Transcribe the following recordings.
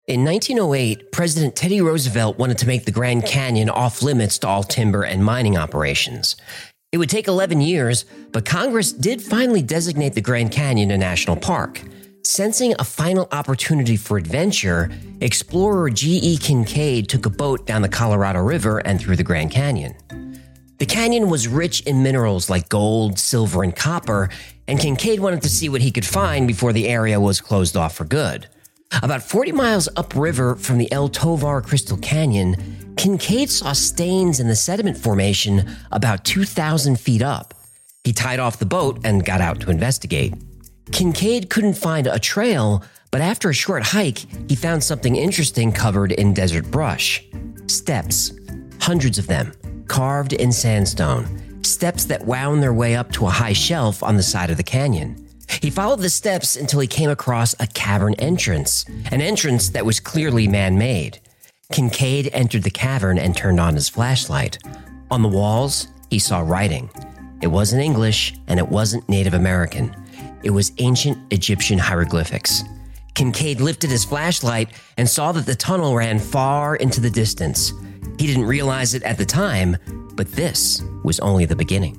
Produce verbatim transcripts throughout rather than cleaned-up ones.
In nineteen oh eight, President Teddy Roosevelt wanted to make the Grand Canyon off-limits to all timber and mining operations. It would take eleven years, but Congress did finally designate the Grand Canyon a national park. Sensing a final opportunity for adventure, explorer G E Kincaid took a boat down the Colorado River and through the Grand Canyon. The canyon was rich in minerals like gold, silver, and copper, and Kincaid wanted to see what he could find before the area was closed off for good. About forty miles upriver from the El Tovar Crystal Canyon, Kincaid saw stains in the sediment formation about two thousand feet up. He tied off the boat and got out to investigate. Kincaid couldn't find a trail, but after a short hike, he found something interesting covered in desert brush. Steps. Hundreds of them, carved in sandstone. Steps that wound their way up to a high shelf on the side of the canyon. He followed the steps until he came across a cavern entrance, an entrance that was clearly man-made. Kincaid entered the cavern and turned on his flashlight. On the walls, he saw writing. It wasn't English, and it wasn't Native American. It was ancient Egyptian hieroglyphics. Kincaid lifted his flashlight and saw that the tunnel ran far into the distance. He didn't realize it at the time, but this was only the beginning.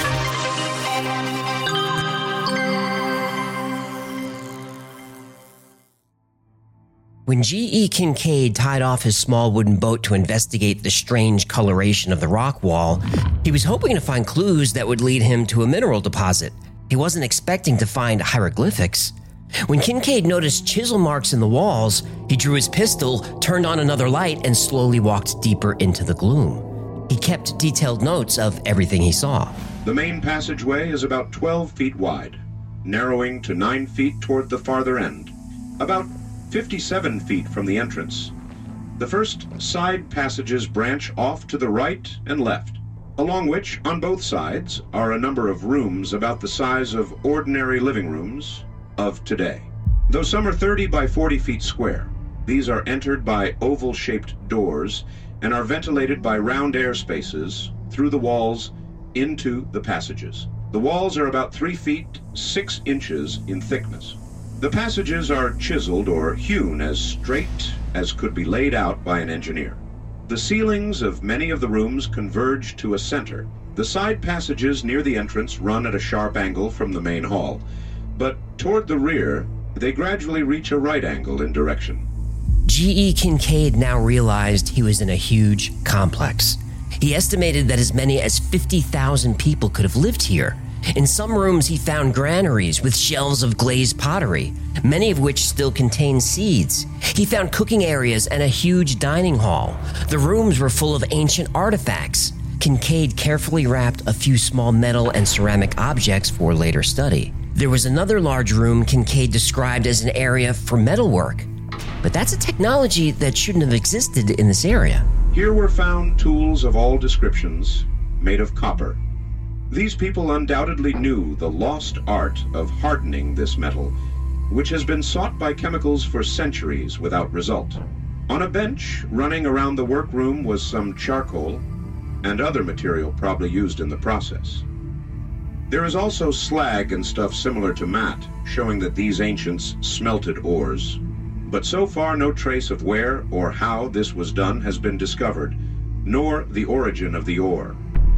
When G E Kincaid tied off his small wooden boat to investigate the strange coloration of the rock wall, he was hoping to find clues that would lead him to a mineral deposit. He wasn't expecting to find hieroglyphics. When Kincaid noticed chisel marks in the walls, he drew his pistol, turned on another light, and slowly walked deeper into the gloom. He kept detailed notes of everything he saw. The main passageway is about twelve feet wide, narrowing to nine feet toward the farther end. About fifty-seven feet from the entrance. The first side passages branch off to the right and left, along which, on both sides, are a number of rooms about the size of ordinary living rooms of today. Though some are thirty by forty feet square, these are entered by oval-shaped doors and are ventilated by round air spaces through the walls into the passages. The walls are about three feet, six inches in thickness. The passages are chiseled or hewn as straight as could be laid out by an engineer. The ceilings of many of the rooms converge to a center. The side passages near the entrance run at a sharp angle from the main hall, but toward the rear, they gradually reach a right angle in direction. G E Kincaid now realized he was in a huge complex. He estimated that as many as fifty thousand people could have lived here. In some rooms, he found granaries with shelves of glazed pottery, many of which still contain seeds. He found cooking areas and a huge dining hall. The rooms were full of ancient artifacts. Kincaid carefully wrapped a few small metal and ceramic objects for later study. There was another large room Kincaid described as an area for metalwork. But that's a technology that shouldn't have existed in this area. Here were found tools of all descriptions made of copper. These people undoubtedly knew the lost art of hardening this metal, which has been sought by chemicals for centuries without result. On a bench running around the workroom was some charcoal and other material probably used in the process. There is also slag and stuff similar to matte, showing that these ancients smelted ores. But so far no trace of where or how this was done has been discovered, nor the origin of the ore.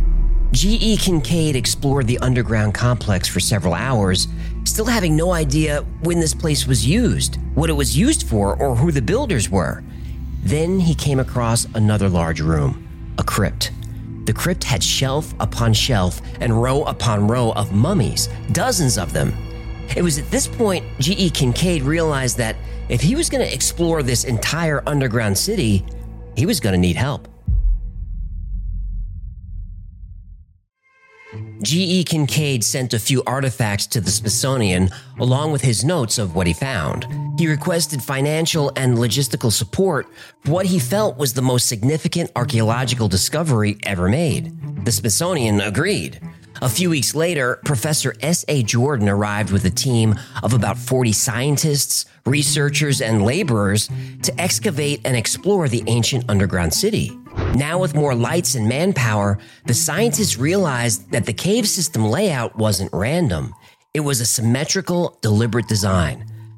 G E Kincaid explored the underground complex for several hours, still having no idea when this place was used, what it was used for, or who the builders were. Then he came across another large room, a crypt. The crypt had shelf upon shelf and row upon row of mummies, dozens of them. It was at this point G E Kincaid realized that if he was going to explore this entire underground city, he was going to need help. G E Kincaid sent a few artifacts to the Smithsonian along with his notes of what he found. He requested financial and logistical support for what he felt was the most significant archaeological discovery ever made. The Smithsonian agreed. A few weeks later, Professor S A Jordan arrived with a team of about forty scientists, researchers, and laborers to excavate and explore the ancient underground city. Now with more lights and manpower, the scientists realized that the cave system layout wasn't random. It was a symmetrical, deliberate design.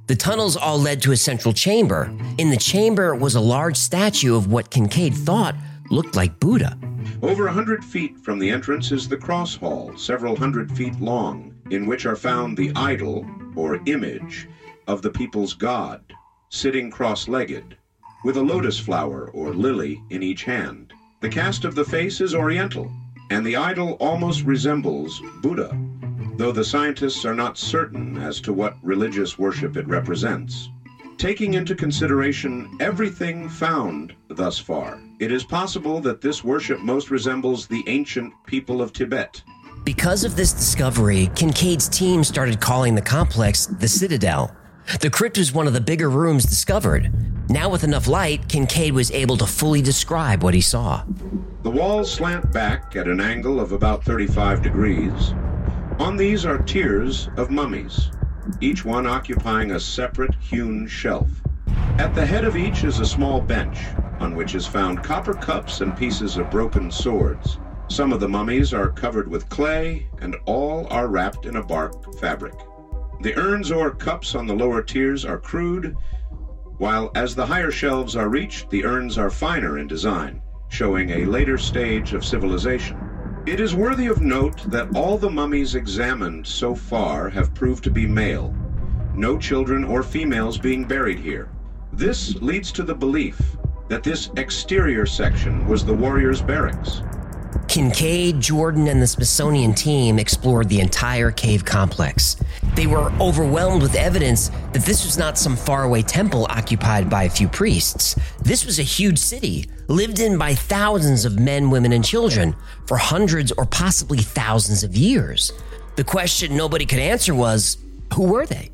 The tunnels all led to a central chamber. In the chamber was a large statue of what Kincaid thought looked like Buddha. Over a hundred feet from the entrance is the cross hall, several hundred feet long, in which are found the idol, or image, of the people's god, sitting cross-legged, with a lotus flower, or lily, in each hand. The cast of the face is oriental, and the idol almost resembles Buddha, though the scientists are not certain as to what religious worship it represents. Taking into consideration everything found thus far, it is possible that this worship most resembles the ancient people of Tibet. Because of this discovery, Kincaid's team started calling the complex the Citadel. The crypt was one of the bigger rooms discovered. Now with enough light, Kincaid was able to fully describe what he saw. The walls slant back at an angle of about thirty-five degrees. On these are tiers of mummies, each one occupying a separate hewn shelf. At the head of each is a small bench, on which is found copper cups and pieces of broken swords. Some of the mummies are covered with clay, and all are wrapped in a bark fabric. The urns or cups on the lower tiers are crude, while as the higher shelves are reached, the urns are finer in design, showing a later stage of civilization. It is worthy of note that all the mummies examined so far have proved to be male, no children or females being buried here. This leads to the belief that this exterior section was the warriors' barracks. Kincaid, Jordan, and the Smithsonian team explored the entire cave complex. They were overwhelmed with evidence that this was not some faraway temple occupied by a few priests. This was a huge city, lived in by thousands of men, women, and children for hundreds or possibly thousands of years. The question nobody could answer was, who were they?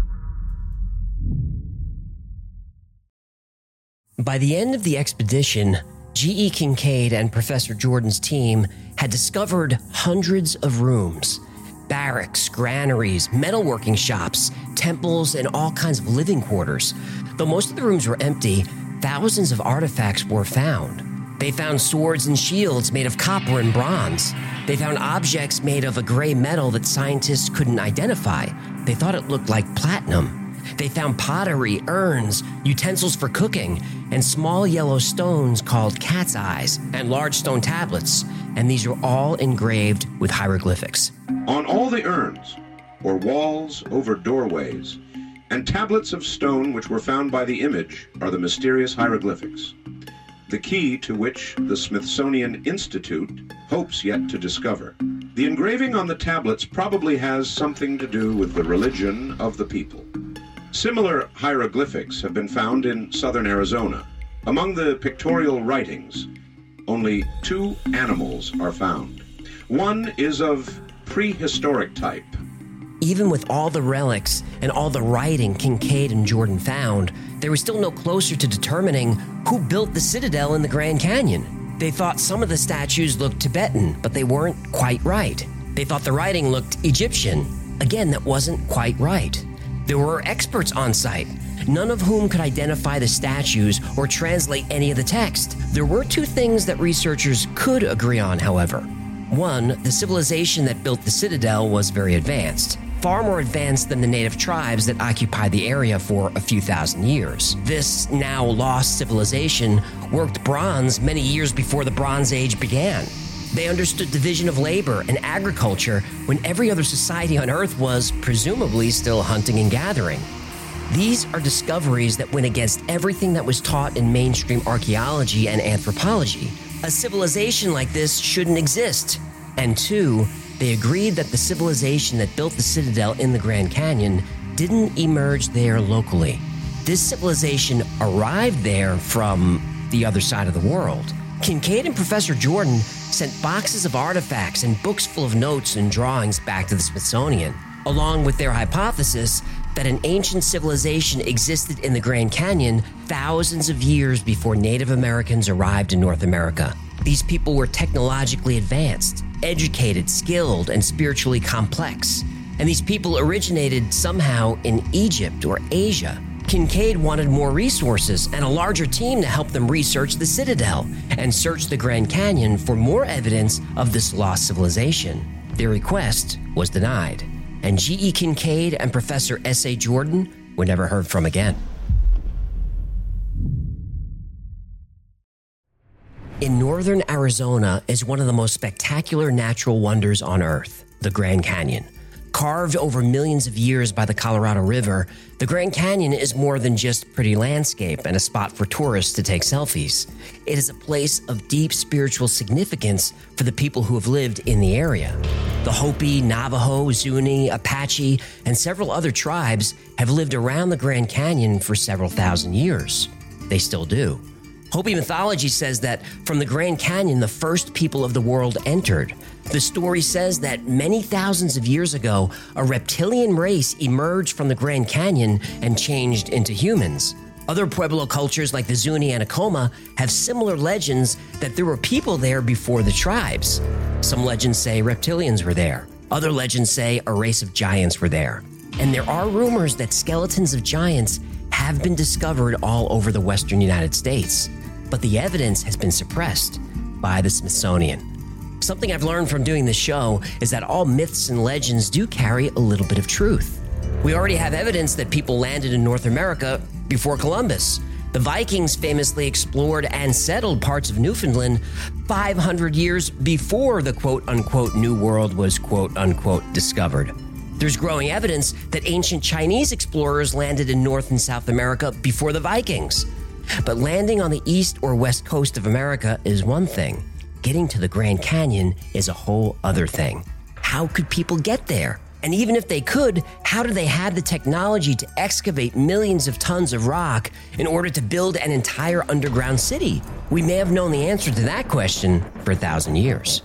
By the end of the expedition, G E Kincaid and Professor Jordan's team had discovered hundreds of rooms, barracks, granaries, metalworking shops, temples, and all kinds of living quarters. Though most of the rooms were empty, thousands of artifacts were found. They found swords and shields made of copper and bronze. They found objects made of a gray metal that scientists couldn't identify. They thought it looked like platinum. They found pottery, urns, utensils for cooking, and small yellow stones called cat's eyes, and large stone tablets, and these were all engraved with hieroglyphics. On all the urns, or walls over doorways, and tablets of stone which were found by the image are the mysterious hieroglyphics, the key to which the Smithsonian Institute hopes yet to discover. The engraving on the tablets probably has something to do with the religion of the people. Similar hieroglyphics have been found in southern Arizona. Among the pictorial writings, only two animals are found. One is of prehistoric type. Even with all the relics and all the writing Kincaid and Jordan found, they were still no closer to determining who built the Citadel in the Grand Canyon. They thought some of the statues looked Tibetan, but they weren't quite right. They thought the writing looked Egyptian. Again, that wasn't quite right. There were experts on site, none of whom could identify the statues or translate any of the text. There were two things that researchers could agree on, however. One, the civilization that built the Citadel was very advanced, far more advanced than the native tribes that occupied the area for a few thousand years. This now lost civilization worked bronze many years before the Bronze Age began. They understood division of labor and agriculture when every other society on Earth was presumably still hunting and gathering. These are discoveries that went against everything that was taught in mainstream archaeology and anthropology. A civilization like this shouldn't exist. And two, they agreed that the civilization that built the Citadel in the Grand Canyon didn't emerge there locally. This civilization arrived there from the other side of the world. Kincaid and Professor Jordan sent boxes of artifacts and books full of notes and drawings back to the Smithsonian, along with their hypothesis that an ancient civilization existed in the Grand Canyon thousands of years before Native Americans arrived in North America. These people were technologically advanced, educated, skilled, and spiritually complex. And these people originated somehow in Egypt or Asia. Kincaid wanted more resources and a larger team to help them research the Citadel and search the Grand Canyon for more evidence of this lost civilization. Their request was denied, and G E Kincaid and Professor S A Jordan were never heard from again. In northern Arizona is one of the most spectacular natural wonders on Earth, the Grand Canyon. Carved over millions of years by the Colorado River, the Grand Canyon is more than just pretty landscape and a spot for tourists to take selfies. It is a place of deep spiritual significance for the people who have lived in the area. The Hopi, Navajo, Zuni, Apache, and several other tribes have lived around the Grand Canyon for several thousand years. They still do. Hopi mythology says that from the Grand Canyon, the first people of the world entered. The story says that many thousands of years ago, a reptilian race emerged from the Grand Canyon and changed into humans. Other Pueblo cultures like the Zuni and Acoma have similar legends that there were people there before the tribes. Some legends say reptilians were there. Other legends say a race of giants were there. And there are rumors that skeletons of giants have been discovered all over the western United States. But the evidence has been suppressed by the Smithsonian. Something I've learned from doing this show is that all myths and legends do carry a little bit of truth. We already have evidence that people landed in North America before Columbus. The Vikings famously explored and settled parts of Newfoundland five hundred years before the quote-unquote New World was quote-unquote discovered. There's growing evidence that ancient Chinese explorers landed in North and South America before the Vikings. But landing on the east or west coast of America is one thing. Getting to the Grand Canyon is a whole other thing. How could people get there? And even if they could, how do they have the technology to excavate millions of tons of rock in order to build an entire underground city? We may have known the answer to that question for a thousand years.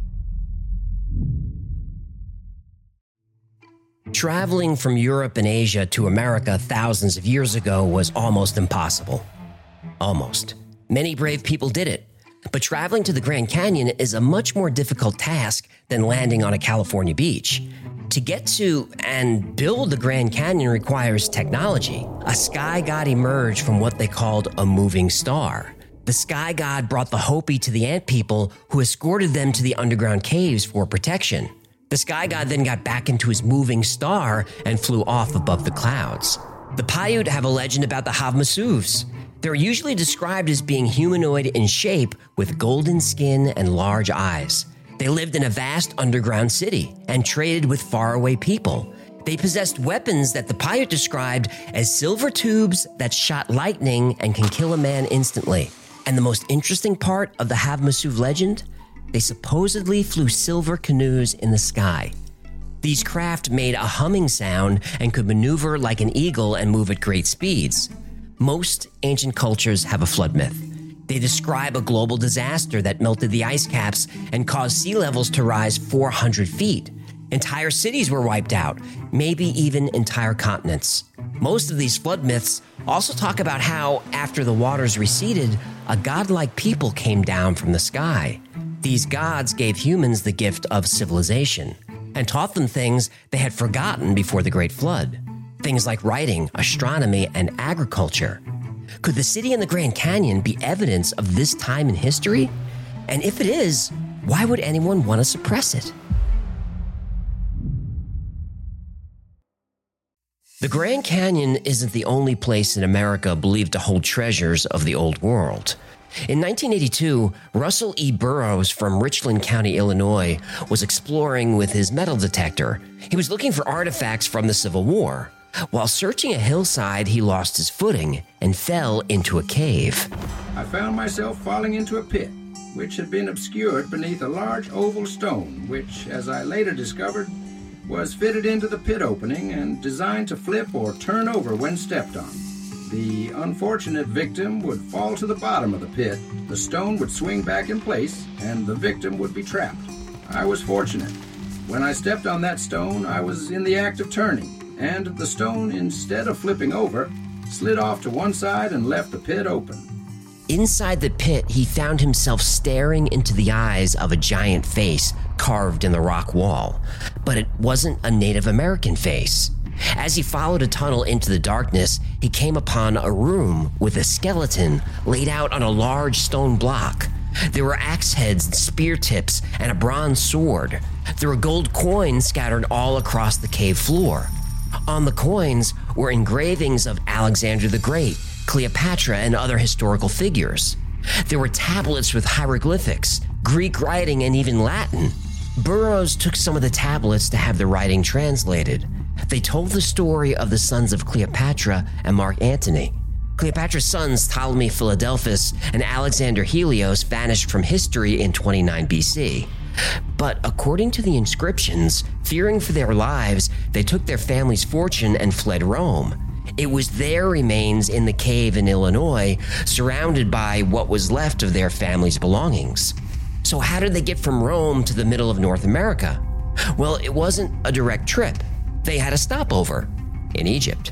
Traveling from Europe and Asia to America thousands of years ago was almost impossible. Almost. Many brave people did it. But traveling to the Grand Canyon is a much more difficult task than landing on a California beach. To get to and build the Grand Canyon requires technology. A sky god emerged from what they called a moving star. The sky god brought the Hopi to the ant people, who escorted them to the underground caves for protection. The sky god then got back into his moving star and flew off above the clouds. The Paiute have a legend about the Havmasuvs. They're usually described as being humanoid in shape with golden skin and large eyes. They lived in a vast underground city and traded with faraway people. They possessed weapons that the Paiute described as silver tubes that shot lightning and can kill a man instantly. And the most interesting part of the Havmasuv legend? They supposedly flew silver canoes in the sky. These craft made a humming sound and could maneuver like an eagle and move at great speeds. Most ancient cultures have a flood myth. They describe a global disaster that melted the ice caps and caused sea levels to rise four hundred feet. Entire cities were wiped out, maybe even entire continents. Most of these flood myths also talk about how, after the waters receded, a godlike people came down from the sky. These gods gave humans the gift of civilization and taught them things they had forgotten before the Great Flood. Things like writing, astronomy, and agriculture. Could the city in the Grand Canyon be evidence of this time in history? And if it is, why would anyone want to suppress it? The Grand Canyon isn't the only place in America believed to hold treasures of the old world. In nineteen eighty-two, Russell E. Burroughs from Richland County, Illinois, was exploring with his metal detector. He was looking for artifacts from the Civil War. While searching a hillside, he lost his footing and fell into a cave. I found myself falling into a pit, which had been obscured beneath a large oval stone, which, as I later discovered, was fitted into the pit opening and designed to flip or turn over when stepped on. The unfortunate victim would fall to the bottom of the pit, the stone would swing back in place, and the victim would be trapped. I was fortunate. When I stepped on that stone, I was in the act of turning, and the stone, instead of flipping over, slid off to one side and left the pit open. Inside the pit, he found himself staring into the eyes of a giant face carved in the rock wall. But it wasn't a Native American face. As he followed a tunnel into the darkness, he came upon a room with a skeleton laid out on a large stone block. There were axe heads and spear tips and a bronze sword. There were gold coins scattered all across the cave floor. On the coins were engravings of Alexander the Great, Cleopatra, and other historical figures. There were tablets with hieroglyphics, Greek writing, and even Latin. Burroughs took some of the tablets to have the writing translated. They told the story of the sons of Cleopatra and Mark Antony. Cleopatra's sons, Ptolemy Philadelphus and Alexander Helios, vanished from history in twenty-nine B C. But according to the inscriptions, fearing for their lives, they took their family's fortune and fled Rome. It was their remains in the cave in Illinois, surrounded by what was left of their family's belongings. So how did they get from Rome to the middle of North America? Well, it wasn't a direct trip. They had a stopover in Egypt.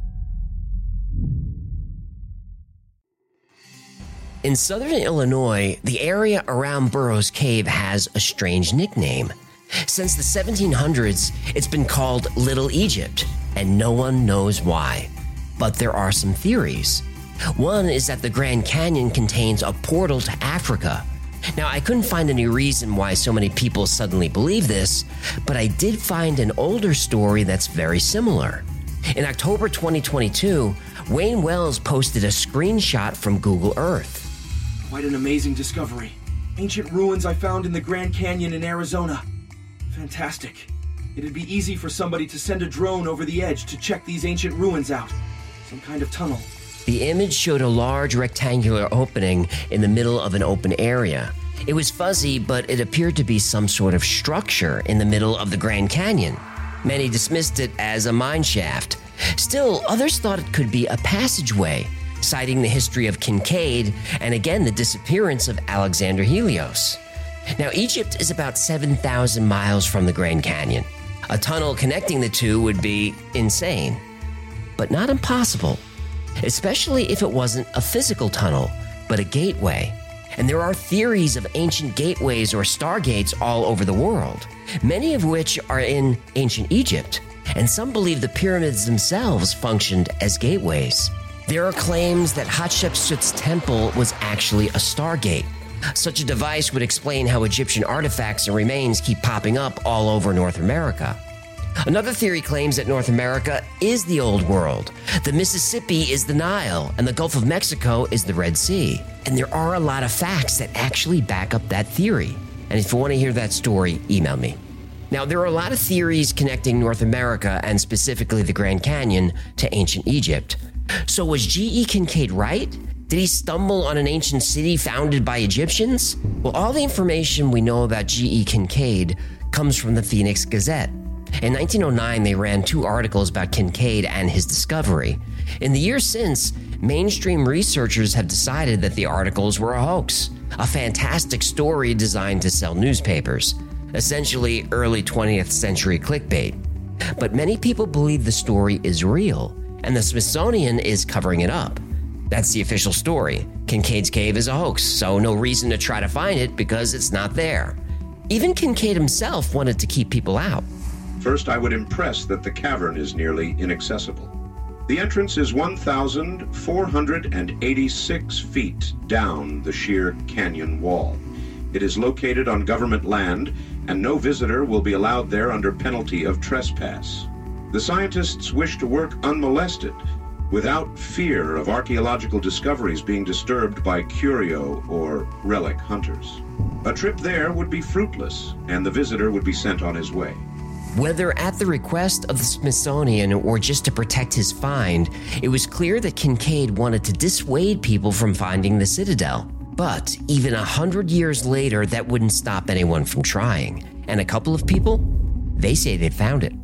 In southern Illinois, the area around Burroughs Cave has a strange nickname. Since the seventeen hundreds, it's been called Little Egypt, and no one knows why. But there are some theories. One is that the Grand Canyon contains a portal to Africa. Now, I couldn't find any reason why so many people suddenly believe this, but I did find an older story that's very similar. In October twenty twenty-two, Wayne Wells posted a screenshot from Google Earth. Quite an amazing discovery. Ancient ruins I found in the Grand Canyon in Arizona. Fantastic. It'd be easy for somebody to send a drone over the edge to check these ancient ruins out. Some kind of tunnel. The image showed a large rectangular opening in the middle of an open area. It was fuzzy, but it appeared to be some sort of structure in the middle of the Grand Canyon. Many dismissed it as a mine shaft. Still, others thought it could be a passageway, citing the history of Kincaid and again the disappearance of Alexander Helios. Now, Egypt is about seven thousand miles from the Grand Canyon. A tunnel connecting the two would be insane, but not impossible, especially if it wasn't a physical tunnel, but a gateway. And there are theories of ancient gateways or stargates all over the world, many of which are in ancient Egypt, and some believe the pyramids themselves functioned as gateways. There are claims that Hatshepsut's temple was actually a stargate. Such a device would explain how Egyptian artifacts and remains keep popping up all over North America. Another theory claims that North America is the Old World. The Mississippi is the Nile, and the Gulf of Mexico is the Red Sea. And there are a lot of facts that actually back up that theory. And if you want to hear that story, email me. Now, there are a lot of theories connecting North America, and specifically the Grand Canyon, to ancient Egypt. So was G E Kincaid right? Did he stumble on an ancient city founded by Egyptians? Well, all the information we know about G E Kincaid comes from the Phoenix Gazette. In nineteen oh nine, they ran two articles about Kincaid and his discovery. In the years since, mainstream researchers have decided that the articles were a hoax, a fantastic story designed to sell newspapers, essentially early twentieth century clickbait. But many people believe the story is real, and the Smithsonian is covering it up. That's the official story. Kincaid's cave is a hoax, so no reason to try to find it because it's not there. Even Kincaid himself wanted to keep people out. First, I would impress that the cavern is nearly inaccessible. The entrance is one thousand four hundred eighty-six feet down the sheer canyon wall. It is located on government land, and no visitor will be allowed there under penalty of trespass. The scientists wish to work unmolested, without fear of archaeological discoveries being disturbed by curio or relic hunters. A trip there would be fruitless, and the visitor would be sent on his way. Whether at the request of the Smithsonian or just to protect his find, it was clear that Kincaid wanted to dissuade people from finding the citadel. But even a hundred years later, that wouldn't stop anyone from trying. And a couple of people, they say they found it.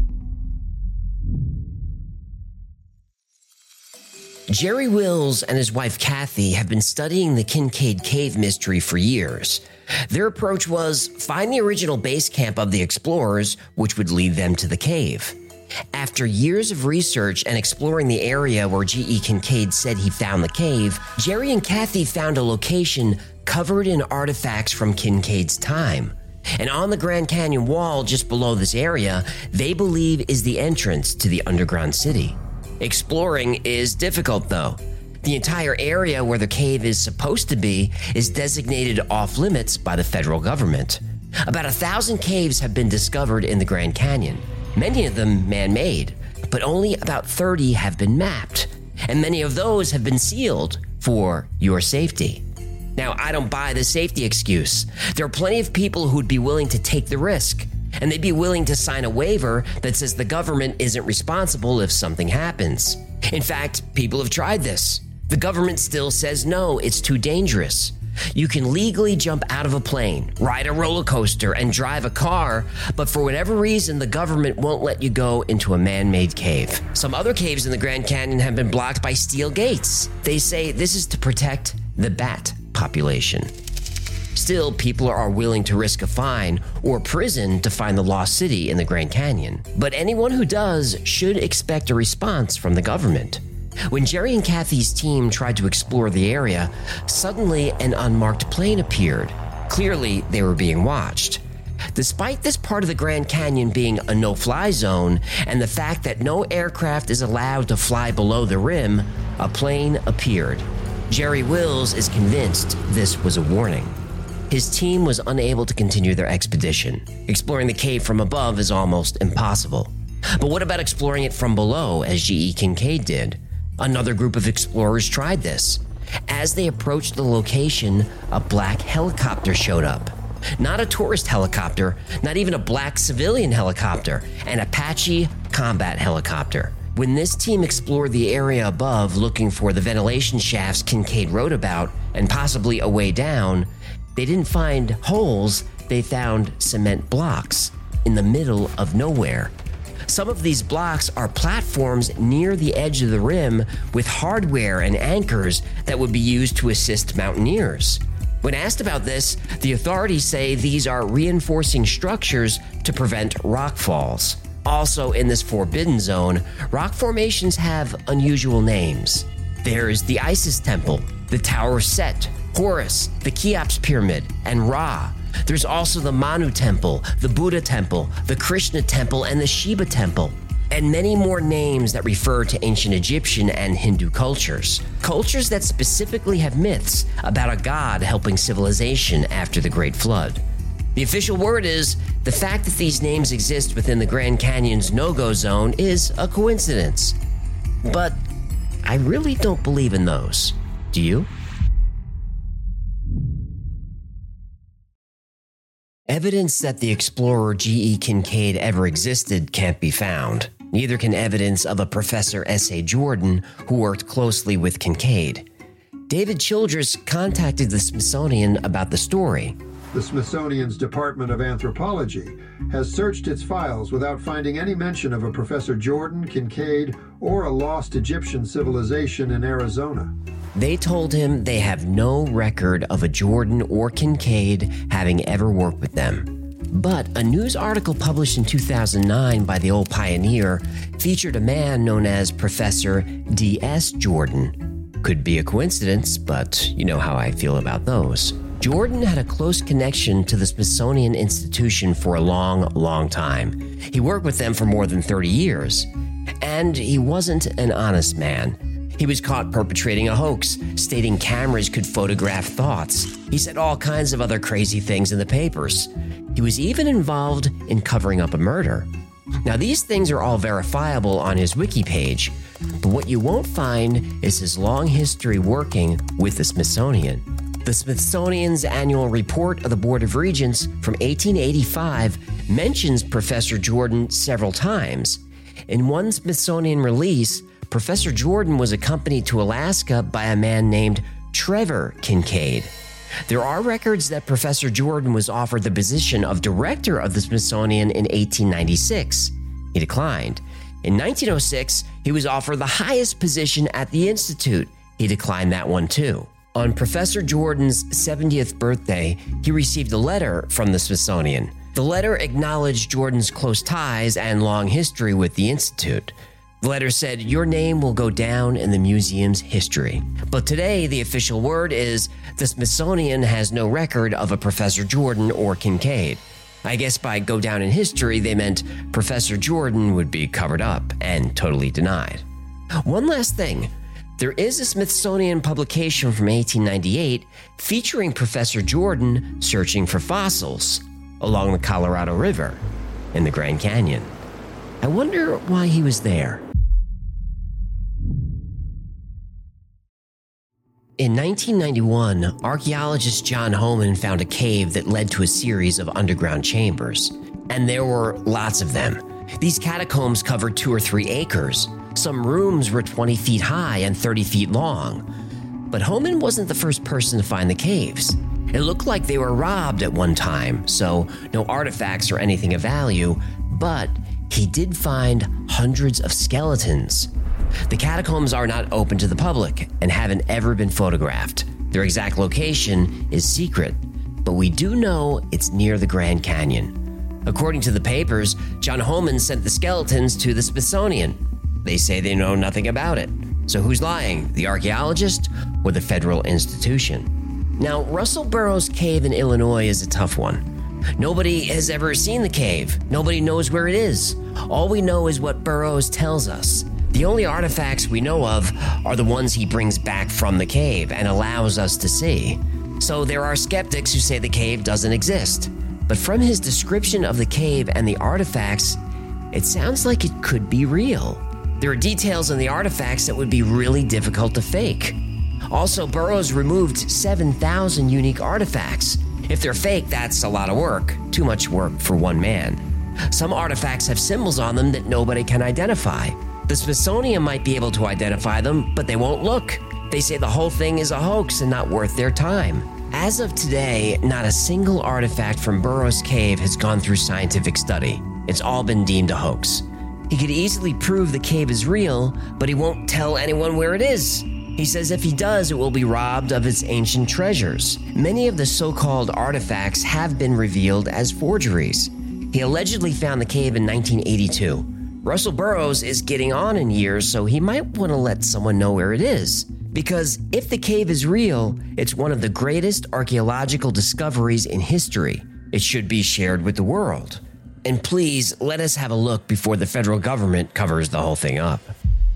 Jerry Wills and his wife Kathy have been studying the Kincaid Cave mystery for years. Their approach was find the original base camp of the explorers, which would lead them to the cave. After years of research and exploring the area where G E Kincaid said he found the cave, Jerry and Kathy found a location covered in artifacts from Kincaid's time. And on the Grand Canyon wall just below this area, they believe is the entrance to the underground city. Exploring is difficult, though. The entire area where the cave is supposed to be is designated off-limits by the federal government. About a thousand caves have been discovered in the Grand Canyon, many of them man-made, but only about thirty have been mapped, and many of those have been sealed for your safety. Now, I don't buy the safety excuse. There are plenty of people who'd be willing to take the risk, and they'd be willing to sign a waiver that says the government isn't responsible if something happens. In fact, people have tried this. The government still says no, it's too dangerous. You can legally jump out of a plane, ride a roller coaster, and drive a car, but for whatever reason, the government won't let you go into a man-made cave. Some other caves in the Grand Canyon have been blocked by steel gates. They say this is to protect the bat population. Still, people are willing to risk a fine or prison to find the lost city in the Grand Canyon. But anyone who does should expect a response from the government. When Jerry and Kathy's team tried to explore the area, suddenly an unmarked plane appeared. Clearly, they were being watched. Despite this part of the Grand Canyon being a no-fly zone and the fact that no aircraft is allowed to fly below the rim, a plane appeared. Jerry Wills is convinced this was a warning. His team was unable to continue their expedition. Exploring the cave from above is almost impossible. But what about exploring it from below, as G E Kincaid did? Another group of explorers tried this. As they approached the location, a black helicopter showed up. Not a tourist helicopter, not even a black civilian helicopter, an Apache combat helicopter. When this team explored the area above looking for the ventilation shafts Kincaid wrote about, and possibly a way down, they didn't find holes, they found cement blocks in the middle of nowhere. Some of these blocks are platforms near the edge of the rim with hardware and anchors that would be used to assist mountaineers. When asked about this, the authorities say these are reinforcing structures to prevent rock falls. Also in this forbidden zone, rock formations have unusual names. There's the Isis Temple, the Tower of Set, Horus, the Cheops Pyramid, and Ra. There's also the Manu Temple, the Buddha Temple, the Krishna Temple, and the Shiva Temple, and many more names that refer to ancient Egyptian and Hindu cultures. Cultures that specifically have myths about a god helping civilization after the Great Flood. The official word is the fact that these names exist within the Grand Canyon's no-go zone is a coincidence. But I really don't believe in those. Do you? Evidence that the explorer G E Kincaid ever existed can't be found. Neither can evidence of a Professor S A Jordan who worked closely with Kincaid. David Childress contacted the Smithsonian about the story. The Smithsonian's Department of Anthropology has searched its files without finding any mention of a Professor Jordan, Kincaid, or a lost Egyptian civilization in Arizona. They told him they have no record of a Jordan or Kincaid having ever worked with them. But a news article published in two thousand nine by the Old Pioneer featured a man known as Professor D S Jordan. Could be a coincidence, but you know how I feel about those. Jordan had a close connection to the Smithsonian Institution for a long, long time. He worked with them for more than thirty years. And he wasn't an honest man. He was caught perpetrating a hoax, stating cameras could photograph thoughts. He said all kinds of other crazy things in the papers. He was even involved in covering up a murder. Now, these things are all verifiable on his wiki page, but what you won't find is his long history working with the Smithsonian. The Smithsonian's annual report of the Board of Regents from eighteen eighty-five mentions Professor Jordan several times. In one Smithsonian release, Professor Jordan was accompanied to Alaska by a man named Trevor Kincaid. There are records that Professor Jordan was offered the position of director of the Smithsonian in eighteen ninety-six. He declined. In nineteen oh six, he was offered the highest position at the Institute. He declined that one too. On Professor Jordan's seventieth birthday, he received a letter from the Smithsonian. The letter acknowledged Jordan's close ties and long history with the Institute. The letter said, "Your name will go down in the museum's history." But today, the official word is the Smithsonian has no record of a Professor Jordan or Kincaid. I guess by go down in history, they meant Professor Jordan would be covered up and totally denied. One last thing. There is a Smithsonian publication from eighteen ninety-eight featuring Professor Jordan searching for fossils along the Colorado River in the Grand Canyon. I wonder why he was there. In nineteen ninety-one, archaeologist John Homan found a cave that led to a series of underground chambers. And there were lots of them. These catacombs covered two or three acres. Some rooms were twenty feet high and thirty feet long. But Homan wasn't the first person to find the caves. It looked like they were robbed at one time, so no artifacts or anything of value, but he did find hundreds of skeletons. The catacombs are not open to the public and haven't ever been photographed. Their exact location is secret, but we do know it's near the Grand Canyon. According to the papers, John Homan sent the skeletons to the Smithsonian. They say they know nothing about it. So who's lying, the archaeologist or the federal institution? Now, Russell Burroughs Cave in Illinois is a tough one. Nobody has ever seen the cave. Nobody knows where it is. All we know is what Burroughs tells us. The only artifacts we know of are the ones he brings back from the cave and allows us to see. So there are skeptics who say the cave doesn't exist. But from his description of the cave and the artifacts, it sounds like it could be real. There are details in the artifacts that would be really difficult to fake. Also, Burroughs removed seven thousand unique artifacts. If they're fake, that's a lot of work. Too much work for one man. Some artifacts have symbols on them that nobody can identify. The Smithsonian might be able to identify them, but they won't look. They say the whole thing is a hoax and not worth their time. As of today, not a single artifact from Burroughs Cave has gone through scientific study. It's all been deemed a hoax. He could easily prove the cave is real, but he won't tell anyone where it is. He says if he does, it will be robbed of its ancient treasures. Many of the so-called artifacts have been revealed as forgeries. He allegedly found the cave in nineteen eighty-two. Russell Burroughs is getting on in years, so he might want to let someone know where it is. Because if the cave is real, it's one of the greatest archaeological discoveries in history. It should be shared with the world. And please, let us have a look before the federal government covers the whole thing up.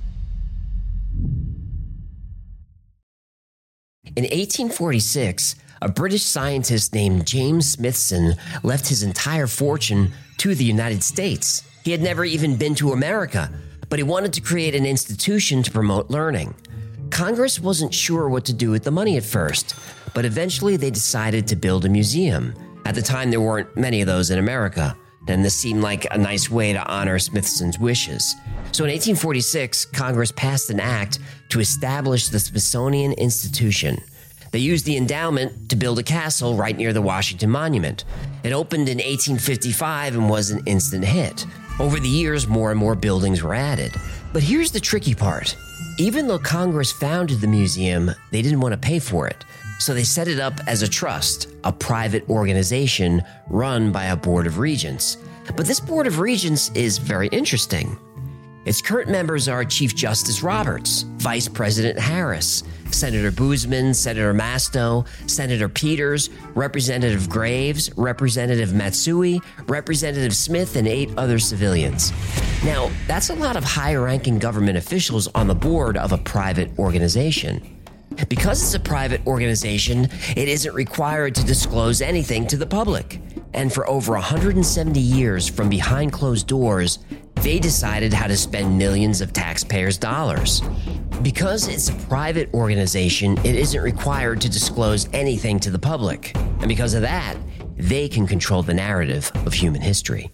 In eighteen forty-six, a British scientist named James Smithson left his entire fortune to the United States. He had never even been to America, but he wanted to create an institution to promote learning. Congress wasn't sure what to do with the money at first, but eventually they decided to build a museum. At the time, there weren't many of those in America, and this seemed like a nice way to honor Smithson's wishes. So in eighteen forty-six, Congress passed an act to establish the Smithsonian Institution. They used the endowment to build a castle right near the Washington Monument. It opened in eighteen fifty-five and was an instant hit. Over the years, more and more buildings were added. But here's the tricky part. Even though Congress founded the museum, they didn't want to pay for it. So they set it up as a trust, a private organization run by a board of regents. But this board of regents is very interesting. Its current members are Chief Justice Roberts, Vice President Harris, Senator Boozman, Senator Masto, Senator Peters, Representative Graves, Representative Matsui, Representative Smith, and eight other civilians. Now, that's a lot of high-ranking government officials on the board of a private organization. Because it's a private organization, it isn't required to disclose anything to the public. And for over one hundred seventy years from behind closed doors, they decided how to spend millions of taxpayers' dollars. Because it's a private organization, it isn't required to disclose anything to the public. And because of that, they can control the narrative of human history.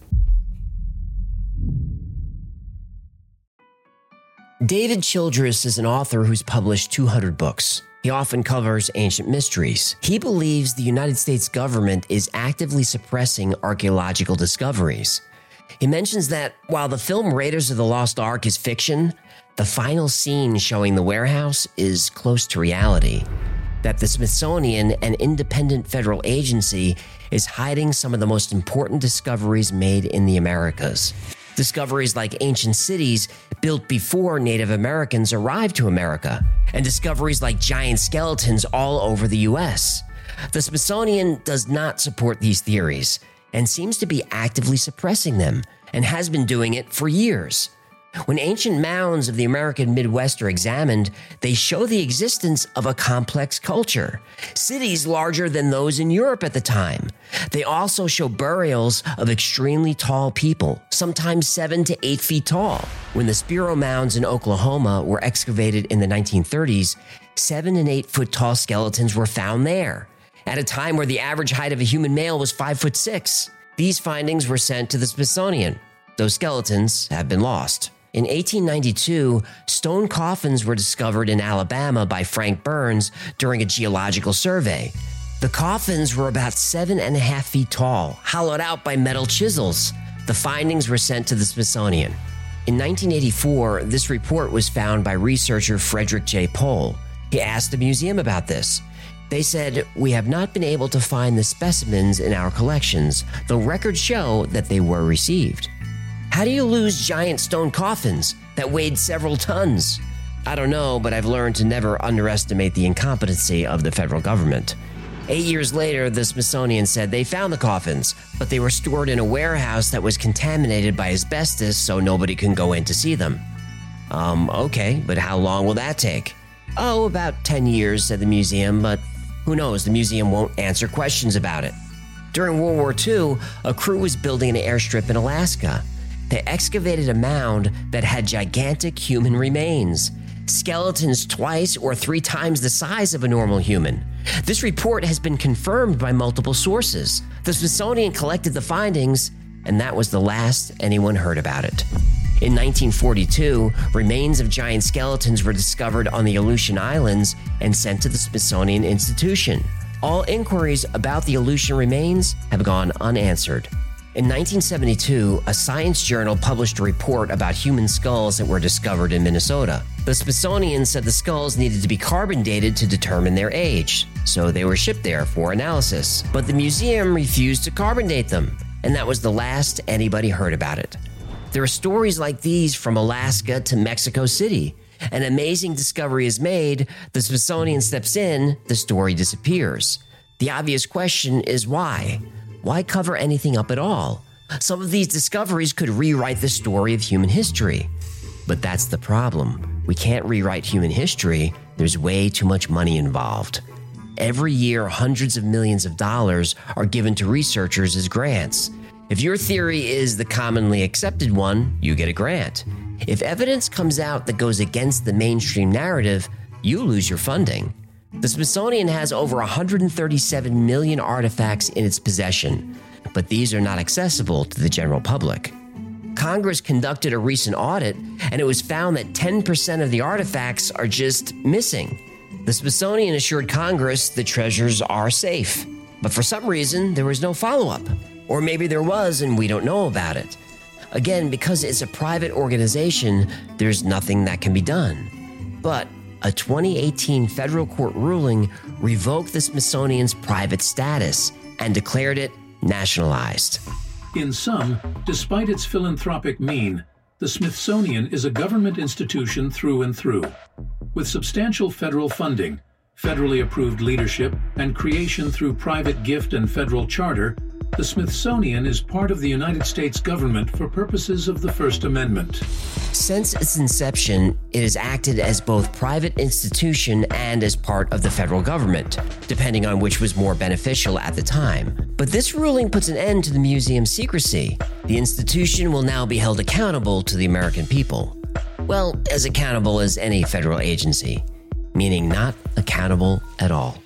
David Childress is an author who's published two hundred books. He often covers ancient mysteries. He believes the United States government is actively suppressing archaeological discoveries. He mentions that while the film Raiders of the Lost Ark is fiction, the final scene showing the warehouse is close to reality. That the Smithsonian, an independent federal agency, is hiding some of the most important discoveries made in the Americas. Discoveries like ancient cities built before Native Americans arrived to America, and discoveries like giant skeletons all over the U S. The Smithsonian does not support these theories and seems to be actively suppressing them, and has been doing it for years. When ancient mounds of the American Midwest are examined, they show the existence of a complex culture, cities larger than those in Europe at the time. They also show burials of extremely tall people, sometimes seven to eight feet tall. When the Spiro Mounds in Oklahoma were excavated in the nineteen thirties, seven and eight foot tall skeletons were found there, at a time where the average height of a human male was five foot six. These findings were sent to the Smithsonian. Those skeletons have been lost. In eighteen ninety-two, stone coffins were discovered in Alabama by Frank Burns during a geological survey. The coffins were about seven and a half feet tall, hollowed out by metal chisels. The findings were sent to the Smithsonian. In nineteen eighty-four, this report was found by researcher Frederick J. Pohl. He asked the museum about this. They said, "We have not been able to find the specimens in our collections, though records show that they were received." How do you lose giant stone coffins that weighed several tons? I don't know, but I've learned to never underestimate the incompetency of the federal government. Eight years later, the Smithsonian said they found the coffins, but they were stored in a warehouse that was contaminated by asbestos, so nobody can go in to see them. Um, okay, but how long will that take? Oh, about ten years, said the museum, but who knows, the museum won't answer questions about it. During World War Two, a crew was building an airstrip in Alaska. They excavated a mound that had gigantic human remains, skeletons twice or three times the size of a normal human. This report has been confirmed by multiple sources. The Smithsonian collected the findings, and that was the last anyone heard about it. In nineteen forty-two, remains of giant skeletons were discovered on the Aleutian Islands and sent to the Smithsonian Institution. All inquiries about the Aleutian remains have gone unanswered. In nineteen seventy-two, a science journal published a report about human skulls that were discovered in Minnesota. The Smithsonian said the skulls needed to be carbon dated to determine their age, so they were shipped there for analysis. But the museum refused to carbon date them, and that was the last anybody heard about it. There are stories like these from Alaska to Mexico City. An amazing discovery is made, the Smithsonian steps in, the story disappears. The obvious question is why? Why cover anything up at all? Some of these discoveries could rewrite the story of human history. But that's the problem. We can't rewrite human history. There's way too much money involved. Every year, hundreds of millions of dollars are given to researchers as grants. If your theory is the commonly accepted one, you get a grant. If evidence comes out that goes against the mainstream narrative, you lose your funding. The Smithsonian has over one hundred thirty-seven million artifacts in its possession, but these are not accessible to the general public. Congress conducted a recent audit, and it was found that ten percent of the artifacts are just missing. The Smithsonian assured Congress the treasures are safe, but for some reason, there was no follow-up. Or maybe there was, and we don't know about it. Again, because it's a private organization, there's nothing that can be done. But a twenty eighteen federal court ruling revoked the Smithsonian's private status and declared it nationalized. In sum, despite its philanthropic mien, the Smithsonian is a government institution through and through. With substantial federal funding, federally approved leadership, and creation through private gift and federal charter, the Smithsonian is part of the United States government for purposes of the First Amendment. Since its inception, it has acted as both private institution and as part of the federal government, depending on which was more beneficial at the time. But this ruling puts an end to the museum's secrecy. The institution will now be held accountable to the American people. Well, as accountable as any federal agency, meaning not accountable at all.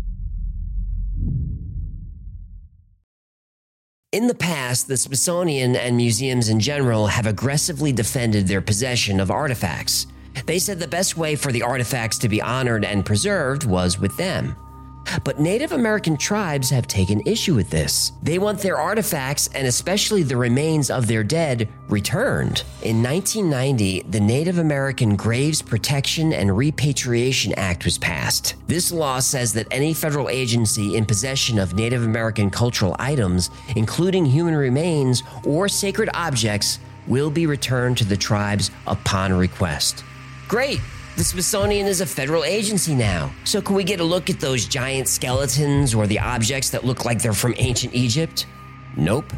In the past, the Smithsonian and museums in general have aggressively defended their possession of artifacts. They said the best way for the artifacts to be honored and preserved was with them. But Native American tribes have taken issue with this. They want their artifacts, and especially the remains of their dead, returned. In nineteen ninety, the Native American Graves Protection and Repatriation Act was passed. This law says that any federal agency in possession of Native American cultural items, including human remains or sacred objects, will be returned to the tribes upon request. Great! The Smithsonian is a federal agency now. So can we get a look at those giant skeletons or the objects that look like they're from ancient Egypt? Nope.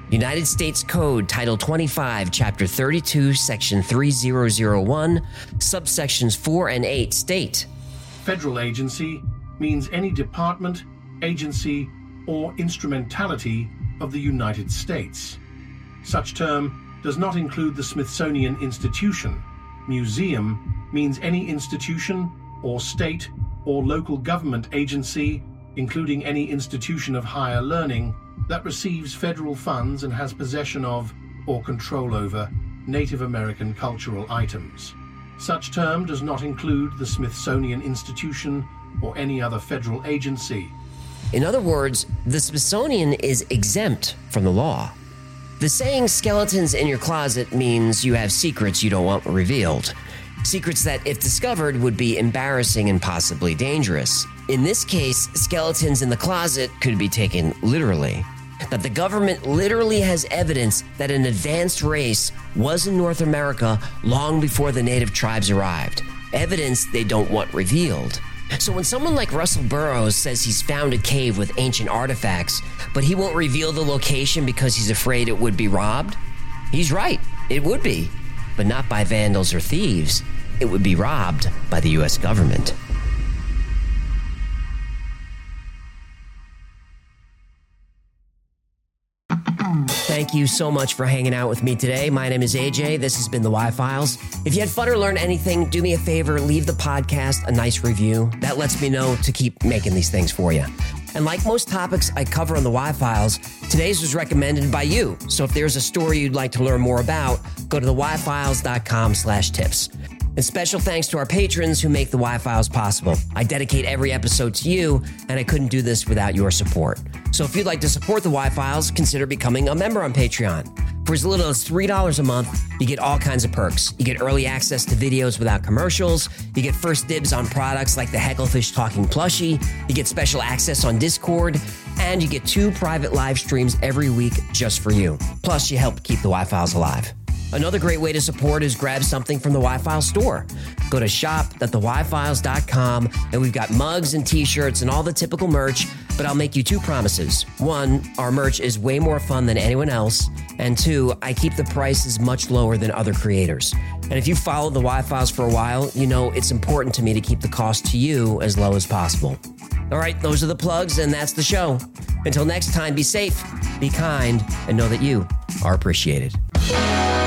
United States Code, Title twenty-five, Chapter thirty-two, Section three thousand one, subsections four and eight state, Federal agency means any department, agency, or instrumentality of the United States. Such term does not include the Smithsonian Institution. Museum means any institution or state or local government agency, including any institution of higher learning, that receives federal funds and has possession of or control over Native American cultural items. Such term does not include the Smithsonian Institution or any other federal agency. In other words, the Smithsonian is exempt from the law. The saying skeletons in your closet means you have secrets you don't want revealed. Secrets that, if discovered, would be embarrassing and possibly dangerous. In this case, skeletons in the closet could be taken literally. That the government literally has evidence that an advanced race was in North America long before the native tribes arrived. Evidence they don't want revealed. So when someone like Russell Burroughs says he's found a cave with ancient artifacts, but he won't reveal the location because he's afraid it would be robbed, he's right, it would be. But not by vandals or thieves. It would be robbed by the U S government. Thank you so much for hanging out with me today. My name is A J. This has been the Y-Files. If you had fun or learned anything, do me a favor, leave the podcast a nice review. That lets me know to keep making these things for you. And like most topics I cover on the Y-Files, today's was recommended by you. So if there's a story you'd like to learn more about, go to the y files dot com slash tips. And special thanks to our patrons who make the Y-Files possible. I dedicate every episode to you, and I couldn't do this without your support. So if you'd like to support the Y-Files, consider becoming a member on Patreon. For as little as three dollars a month, you get all kinds of perks. You get early access to videos without commercials. You get first dibs on products like the Hecklefish Talking Plushie. You get special access on Discord. And you get two private live streams every week just for you. Plus, you help keep the Y-Files alive. Another great way to support is grab something from the Y-Files store. Go to shop dot the y files dot com, and we've got mugs and t-shirts and all the typical merch, but I'll make you two promises. One, our merch is way more fun than anyone else, and two, I keep the prices much lower than other creators. And if you followed the Y-Files for a while, you know it's important to me to keep the cost to you as low as possible. All right, those are the plugs, and that's the show. Until next time, be safe, be kind, and know that you are appreciated.